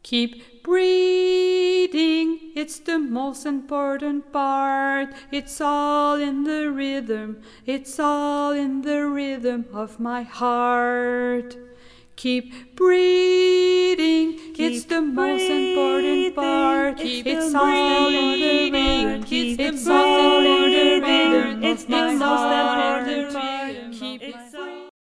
Keep breathing, it's the most important part. It's all in the rhythm, it's all in the rhythm of my heart. Keep breathing, it's the most important part. It's all in the rhythm, it's all in the rhythm of my heart.